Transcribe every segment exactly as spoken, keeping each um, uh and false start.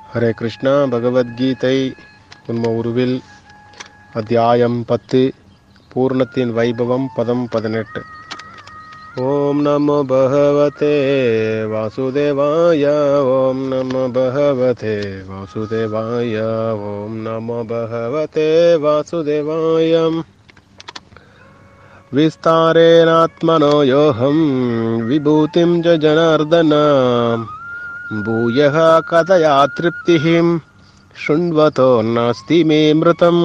ஹரே கிருஷ்ணா. பகவத்கீதை உண்ம உருவில் அத்தியாயம் பத்து, பூர்ணத்தின் வைபவம், பதம் பதினெட்டு. ஓம் நமோ பகவதே வாசுதேவாய. ஓம் நமோ பகவதே வாசுதேவாய. ஓம் நமோ பகவதே வாசுதேவாய. விஸ்தாரேனாத்மனோ யோகம் விபூதிம் ஜ ஜனார்தன பூயः கதயா திருப்திஹிம் ஷுண்வதோ நாஸ்தி மே மிருதம்.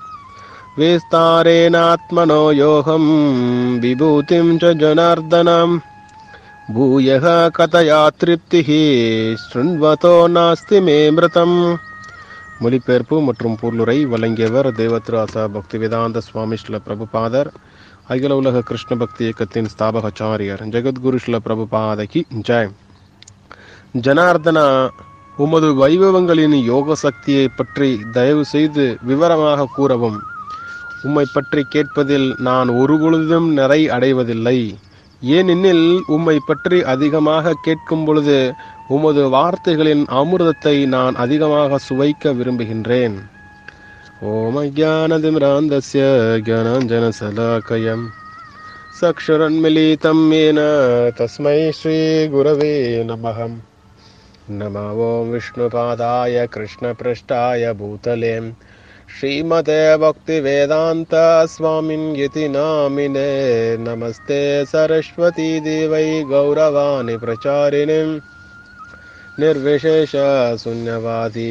விஸ்தாரேனாத்மனோ யோகம் விபூதிம் ச ஜனார்தனம் பூயः கதயா திருப்திஹி ஷுண்வதோ நாஸ்தி மே மிருதம். மொழிபெயர்ப்பு மற்றும் பொருளுரை வழங்கியவர் தேவத்ராச பக்திவேதாந்த சுவாமி ஸ்ரீல பிரபுபாதர், அகில உலக கிருஷ்ண பக்தி இயக்கத்தின் ஸ்தாபகாச்சாரியர். ஜெகத்குரு ஸ்ரீல பிரபுபாதகி ஜெய். ஜனார்தனா, உமது வைபவங்களின் யோக சக்தியை பற்றி தயவு செய்து விவரமாக கூறவும். உம்மை பற்றி கேட்பதில் நான் ஒரு பொழுதும் நிறை அடைவதில்லை. ஏனெனில் உம்மை பற்றி அதிகமாக கேட்கும் பொழுது உமது வார்த்தைகளின் அமிர்தத்தை நான் அதிகமாக சுவைக்க விரும்புகின்றேன். ஓம் அஜ்ஞானதிமிராந்தஸ்ய ஞானாஞ்சனசலாகயம் சக்ஷுரன்மிலிதம் ஏன தஸ்மை ஸ்ரீ குரவே நமஹ. நமோ ஓம் விஷ்ணுபாதாய கிருஷ்ணபிருஷ்டாய பூதலே ஸ்ரீமதே பக்திவேதாந்த ஸ்வாமின் யதி நாமினே. நமஸ்தே சரஸ்வதி தேவை கௌரவாணி பிரச்சாரிணிம் நிர்விசேஷ சூன்யவாதி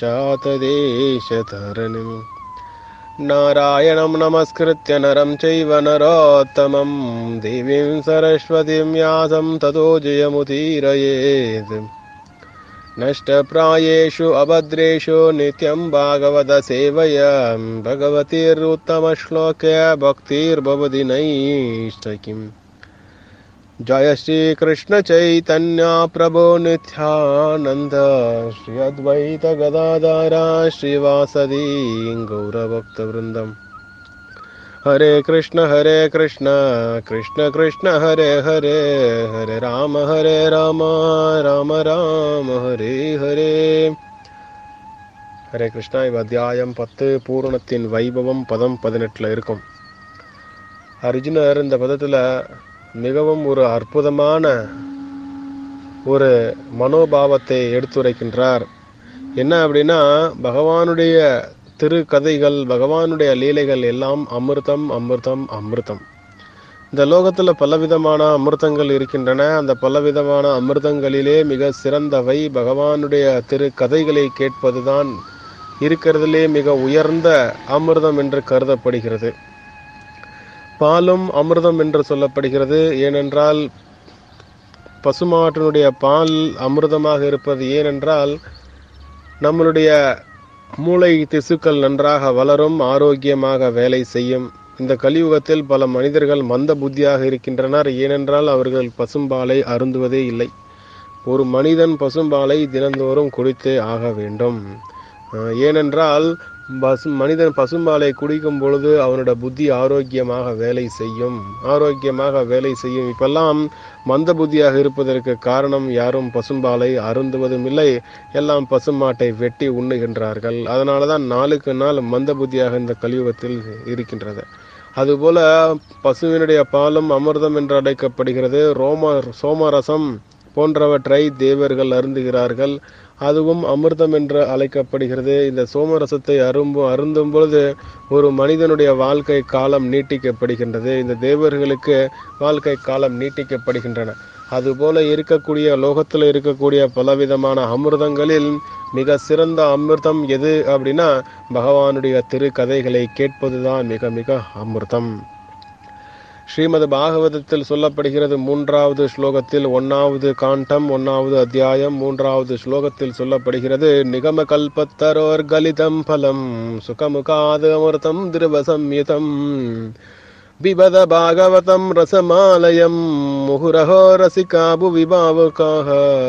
பாஷாததேசதரணிம். நாராயணம் நமஸ்கிருத்ய நரம் சைவ நரோத்தமம் தேவீம் சரஸ்வதிம் வியாசம் ததோ ஜெயமுதீரயேத். நஷ்டப்ராயேஷு அபத்ரேஷு நித்யம் பாகவத சேவயா பகவதீருத்தமஸ்லோகே பக்திர்பவதி நைஷ்டகிம். ஜய ஸ்ரீ கிருஷ்ண சைதன்ய பிரபு நித்யானந்த ஸ்ரீ அத்வைத கதாதாரா ஸ்ரீவாசதி கௌரபக்த விருந்தம். ஹரே கிருஷ்ண ஹரே கிருஷ்ண கிருஷ்ண கிருஷ்ண ஹரே ஹரே ஹரே ராம ஹரே ராம ராம ராம ஹரே ஹரே. ஹரே கிருஷ்ணா. இவ் அத்தியாயம் பத்து, பூரணத்தின் வைபவம், பதம் பதினெட்டுல இருக்கும். அர்ஜுனர் இந்த பதத்துல மிகவும் ஒரு அற்புதமான ஒரு மனோபாவத்தை எடுத்துரைக்கின்றார். என்ன அப்படின்னா, பகவானுடைய திரு கதைகள், பகவானுடைய லீலைகள் எல்லாம் அமிர்தம் அமிர்தம் அமிர்தம். இந்த லோகத்துல பலவிதமான அமிர்தங்கள் இருக்கின்றன. அந்த பலவிதமான அமிர்தங்களிலே மிக சிறந்தவை பகவானுடைய திரு கதைகளை கேட்பதுதான் இருக்கிறதுலே மிக உயர்ந்த அமிர்தம் என்று கருதப்படுகிறது. பாலும் அமிர்தம் என்று சொல்லப்படுகிறது. ஏனென்றால் பசுமாட்டினுடைய பால் அமிர்தமாக இருப்பது ஏனென்றால் நம்மளுடைய மூளை திசுக்கள் நன்றாக வளரும், ஆரோக்கியமாக வேலை செய்யும். இந்த கலியுகத்தில் பல மனிதர்கள் மந்த புத்தியாக இருக்கின்றனர். ஏனென்றால் அவர்கள் பசும்பாலை அருந்துவதே இல்லை. ஒரு மனிதன் பசும்பாலை தினந்தோறும் குடித்தே ஆக வேண்டும். ஏனென்றால் பசு மனிதன் பசும்பாலை குடிக்கும் பொழுது அவனோட புத்தி ஆரோக்கியமாக வேலை செய்யும், ஆரோக்கியமாக வேலை செய்யும். இப்பெல்லாம் மந்த புத்தியாக இருப்பதற்கு காரணம் யாரும் பசும்பாலை அருந்துவதும் இல்லை, எல்லாம் பசுமாட்டை வெட்டி உண்ணுகின்றார்கள். அதனால தான் நாளுக்கு நாள் மந்த புத்தியாக இந்த கலியுகத்தில் இருக்கின்றது. அதுபோல பசுவினுடைய பாலும் அமிர்தம் என்று அழைக்கப்படுகிறது. ரோம சோமரசம் போன்றவற்றை தேவர்கள் அருந்துகிறார்கள், அதுவும் அமிர்தம் என்று அழைக்கப்படுகிறது. இந்த சோமரசத்தை அரும்பு அருந்தும் பொழுது ஒரு மனிதனுடைய வாழ்க்கை காலம் நீட்டிக்கப்படுகின்றது. இந்த தேவர்களுக்கு வாழ்க்கை காலம் நீட்டிக்கப்படுகின்றன. அதுபோல இருக்கக்கூடிய லோகத்தில் இருக்கக்கூடிய பலவிதமான அமிர்தங்களில் மிக சிறந்த அமிர்தம் எது அப்படின்னா, பகவானுடைய திரு கதைகளை கேட்பதுதான் மிக மிக அமிர்தம். ஸ்ரீமத் பாகவதத்தில் சொல்லப்படுகிறது. மூன்றாவது ஸ்லோகத்தில், ஒன்னாவது காண்டம், ஒன்னாவது அத்தியாயம், மூன்றாவது ஸ்லோகத்தில் சொல்லப்படுகிறது. நிகம கல்பத்தரோர் கலிதம் பலம் சுகமுகாது அமிர்தம் திருவசம்யுதம் பிபத பாகவதம் ரசமாலயம் முகுரஹோ ரசிகாபு விபாவுக்காக.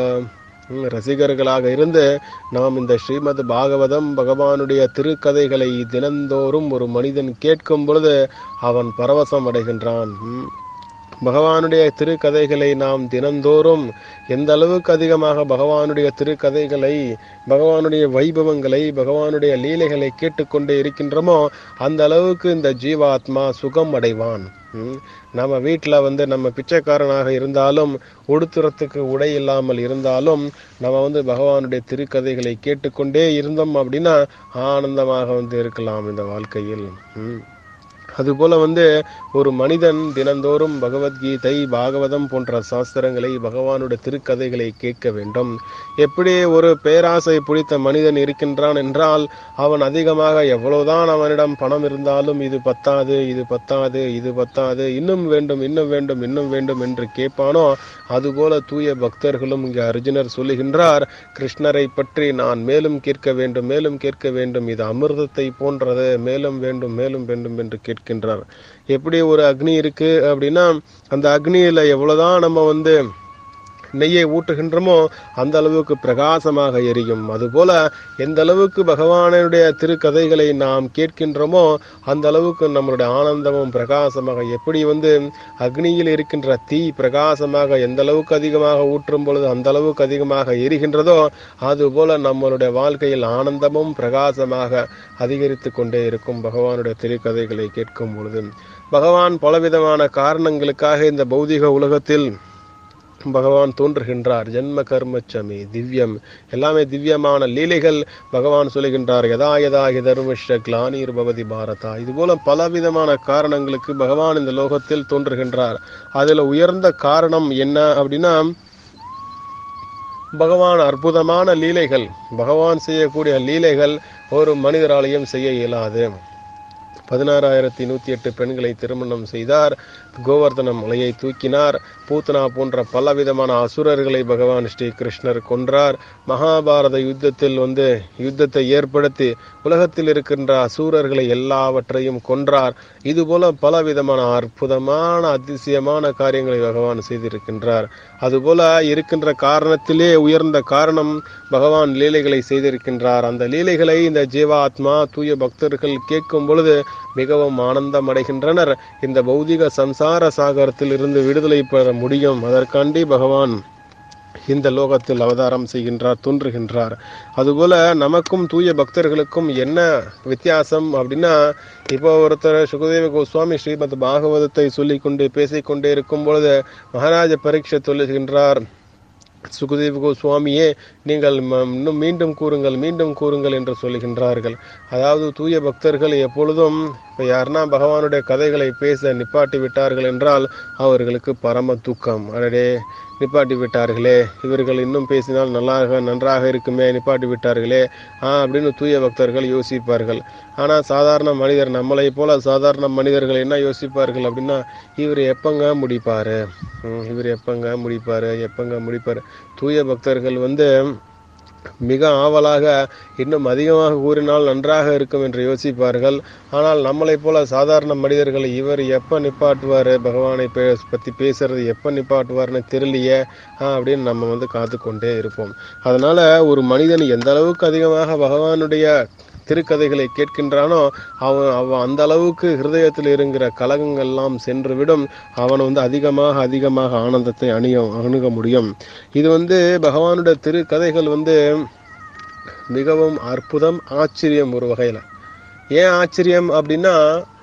ரசிகர்களாக இருந்து நாம் இந்த ஸ்ரீமத் பாகவதம், பகவானுடைய திருக்கதைகளை தினந்தோறும் ஒரு மனிதன் கேட்கும் பொழுது அவன் பரவசம் அடைகின்றான். பகவானுடைய திருக்கதைகளை நாம் தினந்தோறும் எந்த அளவுக்கு அதிகமாக பகவானுடைய திருக்கதைகளை, பகவானுடைய வைபவங்களை, பகவானுடைய லீலைகளை கேட்டுக்கொண்டே இருக்கின்றோமோ அந்த அளவுக்கு இந்த ஜீவாத்மா சுகம் அடைவான். நம்ம வீட்டில் வந்து நம்ம பிச்சைக்காரனாக இருந்தாலும், உடுத்துறதுக்கு உடை இல்லாமல் இருந்தாலும், நம்ம வந்து பகவானுடைய திருக்கதைகளை கேட்டுக்கொண்டே இருந்தோம் அப்படின்னா ஆனந்தமாக வந்து இருக்கலாம் இந்த வாழ்க்கையில். அதுபோல வந்து ஒரு மனிதன் தினந்தோறும் பகவத்கீதை, பாகவதம் போன்ற சாஸ்திரங்களை, பகவானுடைய திருக்கதைகளை கேட்க வேண்டும். எப்படி ஒரு பேராசை பிடித்த மனிதன் இருக்கின்றான் என்றால், அவன் அதிகமாக எவ்வளவுதான் அவனிடம் பணம் இருந்தாலும் இது பத்தாது, இது பத்தாது, இது பத்தாது, இன்னும் வேண்டும், இன்னும் வேண்டும், இன்னும் வேண்டும் என்று கேட்பானோ, அதுபோல தூய பக்தர்களும் இங்கு அர்ஜுனர் சொல்லுகின்றார், கிருஷ்ணரை பற்றி நான் மேலும் கேட்க வேண்டும், மேலும் கேட்க வேண்டும், இது அமிர்தத்தை போன்றது, மேலும் வேண்டும், மேலும் வேண்டும் என்று கேட்க இருக்கின்றார். எப்படி ஒரு அக்னி இருக்கு அப்படின்னா, அந்த அக்னியில எவ்வளவுதான் நம்ம வந்து நெய்யை ஊட்டுகின்றமோ அந்த அளவுக்கு பிரகாசமாக எரியும். அதுபோல எந்த அளவுக்கு பகவானுடைய திருக்கதைகளை நாம் கேட்கின்றோமோ அந்த அளவுக்கு நம்மளுடைய ஆனந்தமும் பிரகாசமாக, எப்படி வந்து அக்னியில் இருக்கின்ற தீ பிரகாசமாக எந்த அளவுக்கு அதிகமாக ஊற்றும் பொழுது அந்த அளவுக்கு அதிகமாக எரிகின்றதோ, அதுபோல நம்மளுடைய வாழ்க்கையில் ஆனந்தமும் பிரகாசமாக அதிகரித்து கொண்டே இருக்கும் பகவானுடைய திருக்கதைகளை கேட்கும் பொழுது. பகவான் பலவிதமான காரணங்களுக்காக இந்த பௌதிக உலகத்தில் பகவான் தோன்றுகின்றார். ஜென்ம கர்மச்சமே திவ்யம், எல்லாமே திவ்யமான லீலைகள். பகவான் சொல்லுகின்றார், யதா யதா ஹி தர்மஸ்ய க்லானிர் பவதி பாரதா. இதுபோல பலவிதமான காரணங்களுக்கு பகவான் இந்த லோகத்தில் தோன்றுகின்றார். அதுல உயர்ந்த காரணம் என்ன அப்படின்னா, பகவான் அற்புதமான லீலைகள், பகவான் செய்யக்கூடிய லீலைகள் ஒரு மனிதராலையும் செய்ய இயலாது. பதினாறாயிரத்தி நூத்தி எட்டு பெண்களை திருமணம் செய்தார். கோவர்தன மலையை தூக்கினார். பூத்தனா போன்ற பலவிதமான அசுரர்களை பகவான் ஸ்ரீ கிருஷ்ணர் கொன்றார். மகாபாரத யுத்தத்தில் வந்து யுத்தத்தை ஏற்படுத்தி உலகத்தில் இருக்கின்ற அசுரர்களை எல்லாவற்றையும் கொன்றார். இதுபோல பலவிதமான அற்புதமான அதிசயமான காரியங்களை பகவான் செய்திருக்கின்றார். அதுபோல இருக்கின்ற காரணத்திலே உயர்ந்த காரணம் பகவான் லீலைகளை செய்திருக்கின்றார். அந்த லீலைகளை இந்த ஜீவாத்மா தூய பக்தர்கள் கேட்கும் பொழுது மிகவும் ஆனந்தம் அடைகின்றனர். இந்த பௌதிக சம்சார சாகரத்தில் இருந்து விடுதலை பெற முடியும். அதற்காண்டி பகவான் இந்த லோகத்தில் அவதாரம் செய்கின்றார், தோன்றுகின்றார். அதுபோல நமக்கும் தூய பக்தர்களுக்கும் என்ன வித்தியாசம் அப்படின்னா, இப்போ ஒருத்தர் சுகதேவ கோஸ்வாமி ஸ்ரீமத் பாகவதத்தை சொல்லிக்கொண்டு பேசிக்கொண்டே இருக்கும் பொழுது மகாராஜ பரீட்சைத் சொல்லுகின்றார், சுகதேவ கோஸ்வாமியே நீங்கள் இன்னும் மீண்டும் கூறுங்கள், மீண்டும் கூறுங்கள் என்று சொல்லுகின்றார்கள். அதாவது தூய பக்தர்கள் எப்பொழுதும் இப்போ யாருன்னா பகவானுடைய கதைகளை பேச நிப்பாட்டி விட்டார்கள் என்றால் அவர்களுக்கு பரம துக்கம். அடடே நிப்பாட்டி விட்டார்களே, இவர்கள் இன்னும் பேசினால் நல்லாக நன்றாக இருக்குமே, நிப்பாட்டி விட்டார்களே ஆ அப்படின்னு தூய பக்தர்கள் யோசிப்பார்கள். ஆனால் சாதாரண மனிதர், நம்மளை போல சாதாரண மனிதர்கள் என்ன யோசிப்பார்கள் அப்படின்னா, இவர் எப்பங்க முடிப்பாரு, இவர் எப்பங்க முடிப்பாரு எப்பங்க முடிப்பாரு தூய பக்தர்கள் வந்து மிக ஆவலாக இன்னும் அதிகமாக கூறினால் நன்றாக இருக்கும் என்று யோசிப்பார்கள். ஆனால் நம்மளை போல சாதாரண மனிதர்கள், இவர் எப்ப நிப்பாட்டுவாரு, பகவானை பத்தி பேசுறது எப்ப நிப்பாட்டுவார்னு தெரியலையே அப்படின்னு நம்ம வந்து காத்து கொண்டே இருப்போம். அதனால ஒரு மனிதன் எந்த அளவுக்கு அதிகமாக பகவானுடைய திருக்கதைகளை கேட்கின்றானோ அவன் அவன் அந்த அளவுக்கு ஹிருதயத்தில் இருக்கிற கலகங்கள்லாம் சென்றுவிடும். அவன் வந்து அதிகமாக அதிகமாக ஆனந்தத்தை அணிய அணுக முடியும். இது வந்து பகவானுடைய திருக்கதைகள் வந்து மிகவும் அற்புதம், ஆச்சரியம். ஒரு வகையில் ஏன் ஆச்சரியம் அப்படின்னா,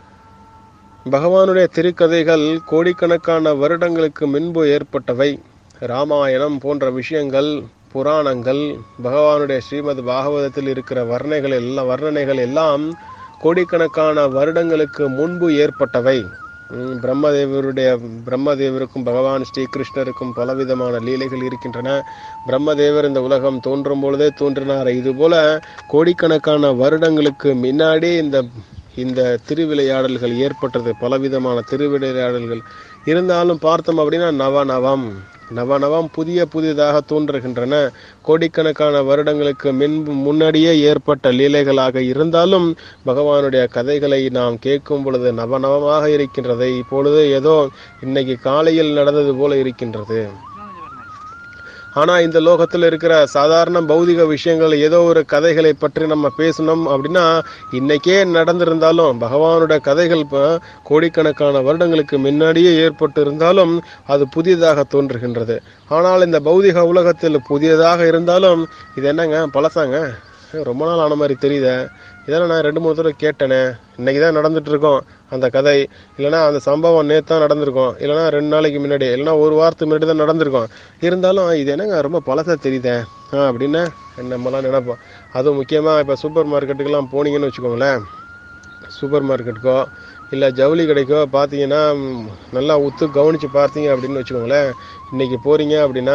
பகவானுடைய திருக்கதைகள் கோடிக்கணக்கான வருடங்களுக்கு முன்பு ஏற்பட்டவை. ராமாயணம் போன்ற விஷயங்கள், புராணங்கள், பகவானுடைய ஸ்ரீமத் பாகவதத்தில் இருக்கிற வர்ணைகள் எல்லாம் வர்ணனைகள் எல்லாம் கோடிக்கணக்கான வருடங்களுக்கு முன்பு ஏற்பட்டவை. பிரம்மதேவருடைய பிரம்மதேவருக்கும் பகவான் ஸ்ரீகிருஷ்ணருக்கும் பலவிதமான லீலைகள் இருக்கின்றன. பிரம்மதேவர் இந்த உலகம் தோன்றும் பொழுதே தோன்றினார். இதுபோல கோடிக்கணக்கான வருடங்களுக்கு முன்னாடி இந்த இந்த திருவிளையாடல்கள் ஏற்பட்டது. பலவிதமான திருவிளையாடல்கள் இருந்தாலும் பார்த்தோம் அப்படின்னா நவநவம் நவநவம் புதிய புதிதாக தோன்றுகின்றன. கோடிக்கணக்கான வருடங்களுக்கு முன்பு முன்னாடியே ஏற்பட்ட லீலைகளாக இருந்தாலும் பகவானுடைய கதைகளை நாம் கேட்கும் பொழுது நவநவமாக இருக்கின்றது. இப்பொழுது ஏதோ இன்னைக்கு காலையில் நடந்தது போல இருக்கின்றது. ஆனா இந்த லோகத்துல இருக்கிற சாதாரண பௌதிக விஷயங்கள் ஏதோ ஒரு கதைகளை பற்றி நம்ம பேசணும் அப்படின்னா இன்னைக்கே நடந்திருந்தாலும் பகவானுடைய கதைகள் இப்ப கோடிக்கணக்கான வருடங்களுக்கு முன்னாடியே ஏற்பட்டு இருந்தாலும் அது புதியதாக தோன்றுகின்றது. ஆனால் இந்த பௌதிக உலகத்தில் புதியதாக இருந்தாலும் இது என்னங்க பழசாங்க, ரொம்ப நாள் ஆன மாதிரி தெரியுதே, இதெல்லாம் நான் ரெண்டு மூணு தடவை கேட்டேனே, இன்னைக்கு தான் நடந்துட்டு இருக்கோம் அந்த கதை, இல்லைனா அந்த சம்பவம் நேற்று தான் நடந்திருக்கும், இல்லைனா ரெண்டு நாளைக்கு முன்னாடி, இல்லைனா ஒரு வாரத்துக்கு முன்னாடி தான் நடந்திருக்கும், இருந்தாலும் இது என்னங்க ரொம்ப பழசாக தெரியுதே அப்படின்னு நம்மலாம் நினைப்போம். அதுவும் முக்கியமாக இப்போ சூப்பர் மார்க்கெட்டுக்கெல்லாம் போனீங்கன்னு வச்சுக்கோங்களேன், சூப்பர் மார்க்கெட்டுக்கோ இல்லை ஜவுளி கடைக்கோ பார்த்தீங்கன்னா நல்லா உத்து கவனித்து பார்த்தீங்க அப்படின்னு வச்சுக்கோங்களேன், இன்றைக்கி போகிறீங்க அப்படின்னா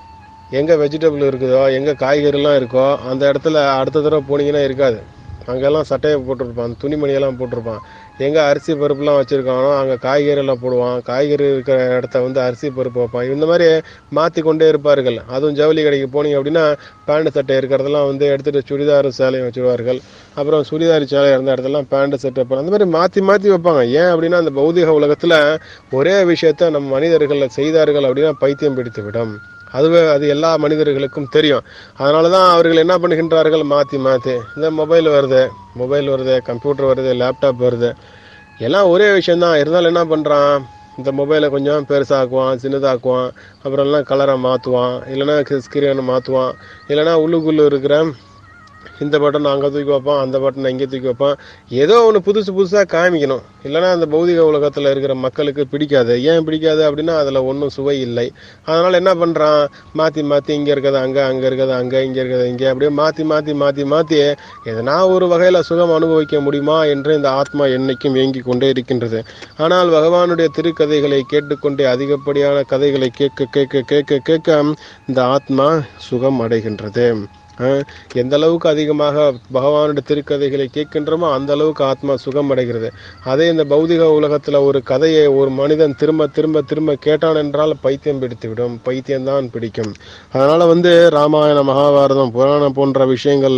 எங்கே வெஜிடபிள் இருக்குதோ எங்கே காய்கறிலாம் இருக்கோ அந்த இடத்துல அடுத்த தடவை போனீங்கன்னா இருக்காது. அங்கெல்லாம் சட்டையை போட்டிருப்பான், துணிமணியெல்லாம் போட்டிருப்பான். எங்கே அரிசி பருப்புலாம் வச்சுருக்கானோ அங்கே காய்கறியெல்லாம் போடுவான், காய்கறி இருக்கிற இடத்த வந்து அரிசி பருப்பு வைப்பான். இந்த மாதிரி மாற்றி கொண்டே இருப்பார்கள். அதுவும் ஜவுளி கடைக்கு போனீங்க அப்படின்னா பேண்ட் சட்டை இருக்கிறதெல்லாம் வந்து எடுத்துகிட்டு சுடிதார் சேலையும் வச்சுருவார்கள். அப்புறம் சுடிதார் சேலை இருந்த இடத்துலாம் பேண்ட் சட்டை வைப்பாங்க. அந்த மாதிரி மாற்றி மாற்றி வைப்பாங்க. ஏன் அப்படின்னா அந்த பௌதிக உலகத்தில் ஒரே விஷயத்த நம்ம மனிதர்கள் செய்தார்கள் அப்படின்னா பைத்தியம் பிடித்து விடும். அதுவே அது எல்லா மனிதர்களுக்கும் தெரியும். அதனால தான் அவர்கள் என்ன பண்ணுகின்றார்கள், மாற்றி மாற்றி இந்த மொபைல் வருது, மொபைல் வருது, கம்ப்யூட்டர் வருது, லேப்டாப் வருது, எல்லாம் ஒரே விஷயந்தான். இருந்தாலும் என்ன பண்ணுறான், இந்த மொபைலை கொஞ்சம் பெருசாக்குவான், சின்னதாக்குவான், அப்புறம் எல்லாம் கலரை மாற்றுவான், இல்லைனா ஸ்கிரீனை மாற்றுவான், இல்லைனா உள்ளுக்குள்ளே இருக்கிற இந்த பட்டன் அங்கே தூக்கி வைப்பான், அந்த பட்டன் இங்கே தூக்கி வைப்பான். ஏதோ ஒன்று புதுசு புதுசாக காமிக்கணும். இல்லைனா அந்த பௌதிக உலகத்தில் இருக்கிற மக்களுக்கு பிடிக்காது. ஏன் பிடிக்காது அப்படின்னா அதில் ஒன்றும் சுவை இல்லை. அதனால் என்ன பண்ணுறான், மாற்றி மாற்றி இங்கே இருக்கிறது அங்கே, அங்கே இருக்கிறது அங்கே, இங்கே இருக்கிறது இங்கே, அப்படியே மாற்றி மாற்றி மாற்றி மாற்றி எதனா ஒரு வகையில் சுகம் அனுபவிக்க முடியுமா என்று இந்த ஆத்மா என்னைக்கும் இயங்கி கொண்டே இருக்கின்றது. ஆனால் பகவானுடைய திருக்கதைகளை கேட்டுக்கொண்டே அதிகப்படியான கதைகளை கேட்க கேட்க கேட்க கேட்க இந்த ஆத்மா சுகம் அடைகின்றது. எந்த அளவுக்கு அதிகமாக பகவானுடைய திருக்கதைகளை கேட்கின்றோமோ அந்த அளவுக்கு ஆத்மா சுகம் அடைகிறது. அதே இந்த பௌதிக உலகத்துல ஒரு கதையை ஒரு மனிதன் திரும்ப திரும்ப திரும்ப கேட்டான் என்றால் பைத்தியம் பிடித்துவிடும், பைத்தியம்தான் பிடிக்கும். அதனால வந்து ராமாயண மகாபாரதம் புராணம் போன்ற விஷயங்கள்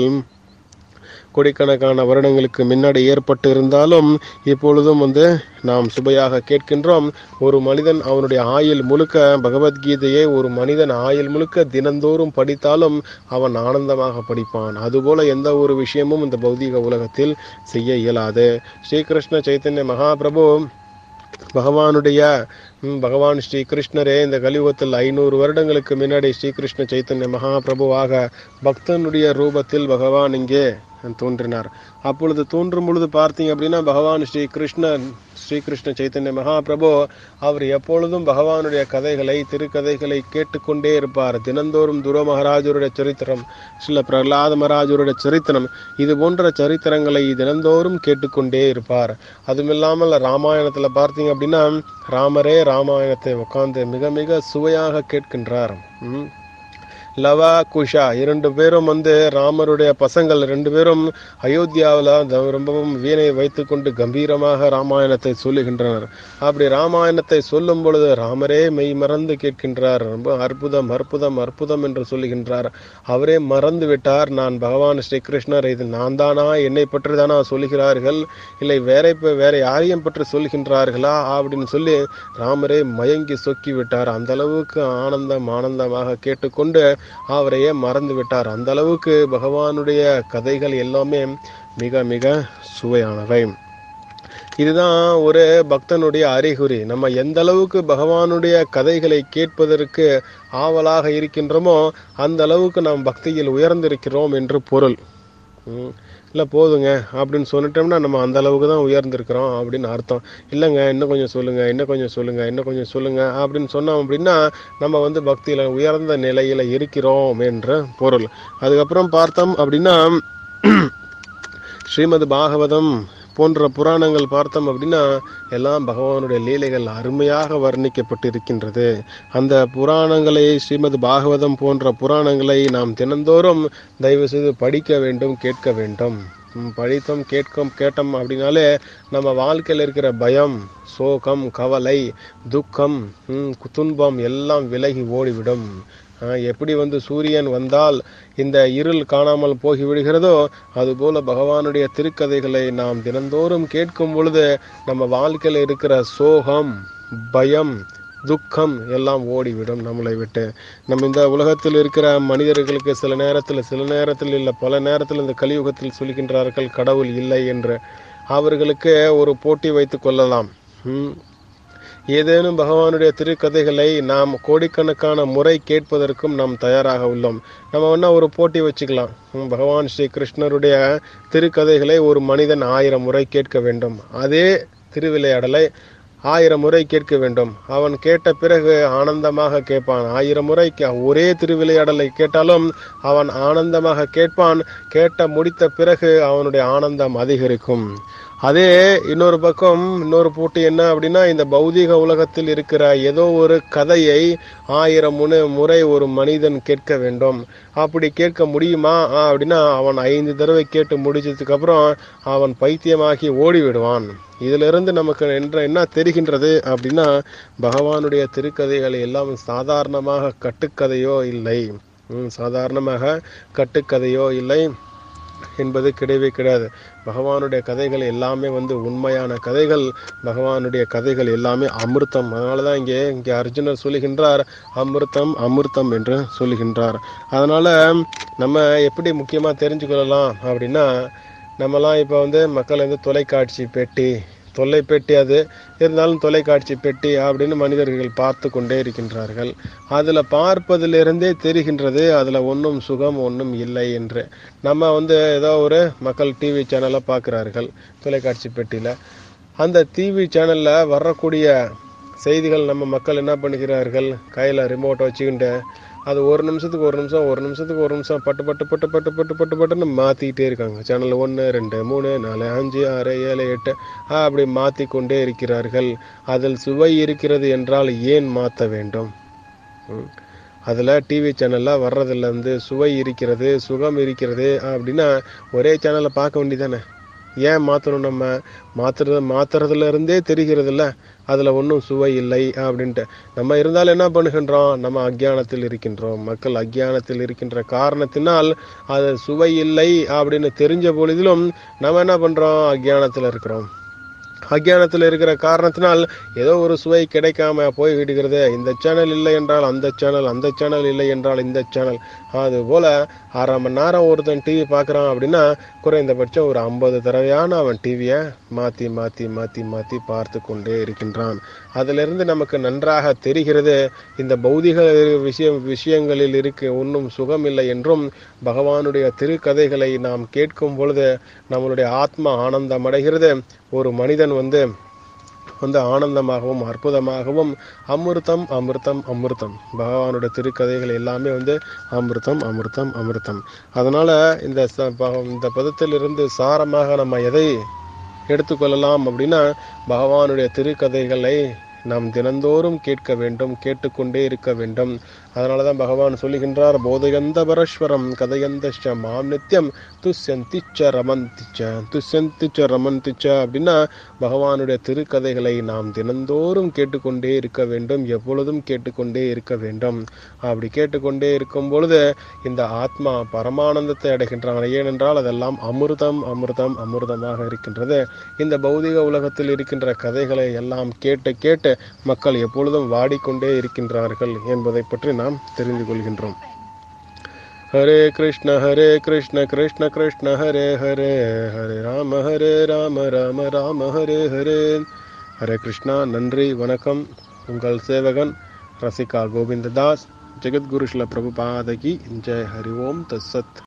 கோடிக்கணக்கான வருடங்களுக்கு முன்னாடி ஏற்பட்டு இருந்தாலும் இப்பொழுதும் வந்து நாம் சுவையாக கேட்கின்றோம். ஒரு மனிதன் அவனுடைய ஆயுள் முழுக்க பகவத்கீதையை ஒரு மனிதன் ஆயுள் முழுக்க தினந்தோறும் படித்தாலும் அவன் ஆனந்தமாக படிப்பான். அதுபோல எந்த ஒரு விஷயமும் இந்த பௌதிக உலகத்தில் செய்ய இயலாது. ஸ்ரீகிருஷ்ண சைத்தன்ய மகாபிரபு பகவானுடைய பகவான் ஸ்ரீ கிருஷ்ணரே இந்த கலியுகத்தில் ஐநூறு வருடங்களுக்கு முன்னாடி ஸ்ரீகிருஷ்ண சைத்தன்ய மகாபிரபுவாக பக்தனுடைய ரூபத்தில் பகவான் இங்கே தோன்றினார். அப்பொழுது தோன்றும் பொழுது பார்த்தீங்க அப்படின்னா பகவான் ஸ்ரீ கிருஷ்ணன் ஸ்ரீகிருஷ்ண சைத்தன்ய மகாபிரபு அவர் எப்பொழுதும் பகவானுடைய கதைகளை திருக்கதைகளை கேட்டுக்கொண்டே இருப்பார். தினந்தோறும் துருவ மகாராஜருடைய சரித்திரம், ஸ்ரீல பிரகலாத மகாராஜருடைய சரித்திரம், இது போன்ற சரித்திரங்களை தினந்தோறும் கேட்டுக்கொண்டே இருப்பார். அதுமில்லாமல் ராமாயணத்துல பார்த்தீங்க அப்படின்னா ராமரே ராமாயணத்தை உட்கார்ந்து மிக மிக சுவையாக கேட்கின்றார். உம் லவா குஷா இரண்டு பேரும் வந்து ராமருடைய பசங்கள் ரெண்டு பேரும் அயோத்தியாவில் ரொம்பவும் வீணை வைத்துக்கொண்டு கம்பீரமாக ராமாயணத்தை சொல்லுகின்றனர். அப்படி ராமாயணத்தை சொல்லும் பொழுது ராமரே மெய் மறந்து கேட்கின்றார். ரொம்ப அற்புதம் அற்புதம் அற்புதம் என்று சொல்லுகின்றார். அவரே மறந்து விட்டார், நான் பகவான் ஸ்ரீகிருஷ்ணர், இது நான் தானா, என்னை பற்றி தானா சொல்லுகிறார்கள், இல்லை வேற வேற யாரையும் பற்றி சொல்லுகின்றார்களா அப்படின்னு சொல்லி ராமரே மயங்கி சொக்கி விட்டார். அந்த அளவுக்கு ஆனந்தம் ஆனந்தமாக கேட்டுக்கொண்டு அவரையே மறந்து விட்டார். அந்த அளவுக்கு பகவானுடைய கதைகள் எல்லாமே மிக மிக சுவையானவை. இதுதான் ஒரு பக்தனுடைய அறிகுறி. நம்ம எந்த அளவுக்கு பகவானுடைய கதைகளை கேட்பதற்கு ஆவலாக இருக்கின்றோமோ அந்த அளவுக்கு நாம் பக்தியில் உயர்ந்திருக்கிறோம் என்று பொருள். இல்லை போதுங்க அப்படின்னு சொல்லிட்டோம்னா நம்ம அந்த அளவுக்கு தான் உயர்ந்திருக்கிறோம் அப்படின்னு அர்த்தம். இல்லைங்க இன்னும் கொஞ்சம் சொல்லுங்கள், இன்னும் கொஞ்சம் சொல்லுங்கள், இன்னும் கொஞ்சம் சொல்லுங்கள் அப்படின்னு சொன்னோம் அப்படின்னா நம்ம வந்து பக்தியில் உயர்ந்த நிலையில் இருக்கிறோம் என்ற பொருள். அதுக்கப்புறம் பார்த்தோம் அப்படின்னா ஸ்ரீமத் பாகவதம் போன்ற புராணங்கள் பார்த்தோம் அப்படின்னா எல்லாம் பகவானுடைய லீலைகள் அருமையாக வர்ணிக்கப்பட்டு இருக்கின்றது. அந்த புராணங்களை ஸ்ரீமத் பாகவதம் போன்ற புராணங்களை நாம் தினந்தோறும் தயவு செய்து படிக்க வேண்டும், கேட்க வேண்டும். படித்தோம் கேட்கும் கேட்டோம் அப்படின்னாலே நம்ம வாழ்க்கையில் இருக்கிற பயம், சோகம், கவலை, துக்கம், துன்பம் எல்லாம் விலகி ஓடிவிடும். எப்படி வந்து சூரியன் வந்தால் இந்த இருள் காணாமல் போகிவிடுகிறதோ அதுபோல பகவானுடைய திருக்கதைகளை நாம் தினந்தோறும் கேட்கும் பொழுது நம்ம வாழ்க்கையில் இருக்கிற சோகம், பயம், துக்கம் எல்லாம் ஓடிவிடும் நம்மளை விட்டு. நம்ம இந்த உலகத்தில் இருக்கிற மனிதர்களுக்கு சில நேரத்தில் சில நேரத்தில் இல்லை பல நேரத்தில் இந்த கலியுகத்தில் சொல்கின்றார்கள் கடவுள் இல்லை என்று. அவர்களுக்கு ஒரு போட்டி வைத்து கொள்ளலாம். ம் ஏதேனும் பகவானுடைய திருக்கதைகளை நாம் கோடிக்கணக்கான முறை கேட்பதற்கும் நாம் தயாராக உள்ளோம். நம்ம வேணா ஒரு போட்டி வச்சுக்கலாம். பகவான் ஸ்ரீ கிருஷ்ணருடைய திருக்கதைகளை ஒரு மனிதன் ஆயிரம் முறை கேட்க வேண்டும். அதே திருவிளையாடலை ஆயிரம் முறை கேட்க வேண்டும். அவன் கேட்ட பிறகு ஆனந்தமாக கேட்பான். ஆயிரம் முறை ஒரே திருவிளையாடலை கேட்டாலும் அவன் ஆனந்தமாக கேட்பான். கேட்ட முடித்த பிறகு அவனுடைய ஆனந்தம் அதிகரிக்கும். அதே இன்னொரு பக்கம் இன்னொரு போட்டி என்ன அப்படின்னா, இந்த பௌதீக உலகத்தில் இருக்கிற ஏதோ ஒரு கதையை ஆயிரம் முனை முறை ஒரு மனிதன் கேட்க வேண்டும். அப்படி கேட்க முடியுமா அப்படின்னா அவன் ஐந்து தடவை கேட்டு முடிச்சதுக்கு அப்புறம் அவன் பைத்தியமாகி ஓடிவிடுவான். இதிலிருந்து நமக்கு என்ற என்ன தெரிகின்றது அப்படின்னா, பகவானுடைய திருக்கதைகள் எல்லாம் சாதாரணமாக கட்டுக்கதையோ இல்லை. சாதாரணமாக கட்டுக்கதையோ இல்லை என்பது கிடையவே கிடையாது. பகவானுடைய கதைகள் எல்லாமே வந்து உண்மையான கதைகள். பகவானுடைய கதைகள் எல்லாமே அமிர்தம். அதனாலதான் இங்கே இங்கே அர்ஜுனர் சொல்லுகின்றார், அமிர்தம் அமிர்தம் என்று சொல்லுகின்றார். அதனால நம்ம எப்படி முக்கியமா தெரிஞ்சு கொள்ளலாம் அப்படின்னா, நம்மலாம் இப்போ வந்து மக்கள் வந்து தொலைக்காட்சி பெட்டி தொல்லை பெட்டி அது இருந்தாலும் தொலைக்காட்சி பெட்டி அப்படின்னு மனிதர்கள் பார்த்து கொண்டே இருக்கின்றார்கள். அதில் பார்ப்பதிலிருந்தே தெரிகின்றது அதில் ஒன்றும் சுகம் ஒன்றும் இல்லை என்று. நம்ம வந்து ஏதோ ஒரு மக்கள் டிவி சேனலை பார்க்குறார்கள் தொலைக்காட்சி பெட்டியில். அந்த டிவி சேனலில் வரக்கூடிய செய்திகள் நம்ம மக்கள் என்ன பண்ணுகிறார்கள், கையில் ரிமோட்டை வச்சுக்கிட்டு அது ஒரு நிமிஷத்துக்கு ஒரு நிமிஷம் ஒரு நிமிஷத்துக்கு ஒரு நிமிஷம் பட்டு பட்டு பட்டு பட்டு பட்டு பட்டு பட்டுன்னு மாற்றிக்கிட்டே இருக்காங்க. சேனல் ஒன்று ரெண்டு மூணு நாலு அஞ்சு ஆறு ஏழு எட்டு அப்படி மாற்றி கொண்டே இருக்கிறார்கள். அதில் சுவை இருக்கிறது என்றால் ஏன் மாற்ற வேண்டும்? அதில் டிவி சேனலில் வர்றதில் வந்து சுவை இருக்கிறது சுகம் இருக்கிறது அப்படின்னா ஒரே சேனலை பார்க்க வேண்டியதானே. ஏன் மாற்றணும்? நம்ம மாற்றுறது மாற்றுறதுல இருந்தே தெரிகிறது இல்லை அதில் ஒன்றும் சுவை இல்லை அப்படின்ட்டு. நம்ம இருந்தாலும் என்ன பண்ணுகின்றோம், நம்ம அக்ஞானத்தில் இருக்கின்றோம். மக்கள் அக்ஞானத்தில் இருக்கின்ற காரணத்தினால் அது சுவை இல்லை அப்படின்னு தெரிஞ்ச பொழுதிலும் நம்ம என்ன பண்ணுறோம், அக்ஞானத்தில் இருக்கிறோம். அக்ஞானத்தில் இருக்கிற காரணத்தினால் ஏதோ ஒரு சுவை கிடைக்காம போய் விடுகிறது. இந்த சேனல் இல்லை என்றால் அந்த சேனல், அந்த சேனல் இல்லை என்றால் இந்த சேனல். அது போல அரை மணி நேரம் ஒருத்தன் டிவி பார்க்குறான் அப்படின்னா குறைந்தபட்சம் ஒரு ஐம்பது தடவையான அவன் டிவியை மாற்றி மாற்றி மாற்றி மாற்றி பார்த்து கொண்டே இருக்கின்றான். அதிலிருந்து நமக்கு நன்றாக தெரிகிறது இந்த பௌதிக விஷயம் விஷயங்களில் இருக்க ஒன்றும் சுகமில்லை என்றும், பகவானுடைய திருக்கதைகளை நாம் கேட்கும் பொழுது நம்மளுடைய ஆத்மா ஆனந்தம் அடைகிறது. ஒரு மனிதன் வந்து வந்து ஆனந்தமாகவும் அற்புதமாகவும் அமிர்தம் அமிர்தம் அமிர்தம் பகவானுடைய திருக்கதைகள் எல்லாமே வந்து அமிர்தம் அமிர்தம் அமிர்தம். அதனால இந்த இந்த பதத்திலிருந்து சாரமாக நம்ம எதை எடுத்துக்கொள்ளலாம் அப்படின்னா, பகவானுடைய திருக்கதைகளை நாம் தினந்தோறும் கேட்க வேண்டும், கேட்டுக்கொண்டே இருக்க வேண்டும். அதனாலதான் பகவான் சொல்லுகின்றார், போதயந்த பரஸ்வரம் கதையந்த மாம் நித்தியம் துஷ்யந்திச்ச ரமந்திச்ச துஷ்யந்திச்ச ரமந்திச்ச அப்படின்னா பகவானுடைய திருக்கதைகளை நாம் தினந்தோறும் கேட்டுக்கொண்டே இருக்க வேண்டும், எப்பொழுதும் கேட்டுக்கொண்டே இருக்க வேண்டும். அப்படி கேட்டுக்கொண்டே இருக்கும் பொழுது இந்த ஆத்மா பரமானந்தத்தை அடைகின்றான். ஏனென்றால் அதெல்லாம் அமிர்தம் அமிர்தம் அமிர்தமாக இருக்கின்றது. இந்த பௌதிக உலகத்தில் இருக்கின்ற கதைகளை எல்லாம் கேட்டு கேட்டு மக்கள் எப்பொழுதும் வாடிக்கொண்டே இருக்கின்றார்கள் என்பதை பற்றி நாம் தெரிந்து கொள்கின்றோம். ஹரே கிருஷ்ண ஹரே கிருஷ்ண கிருஷ்ண கிருஷ்ண ஹரே ஹரே ஹரே ராம ஹரே ராம ராம ராம ஹரே ஹரே. ஹரே கிருஷ்ணா. நன்றி, வணக்கம். உங்கள் சேவகன் ரசிகா கோவிந்ததாஸ். ஜெகத்குரு ஸ்ரீல பிரபுபாத கி ஜெய். ஹரி ஓம் தத்சத்.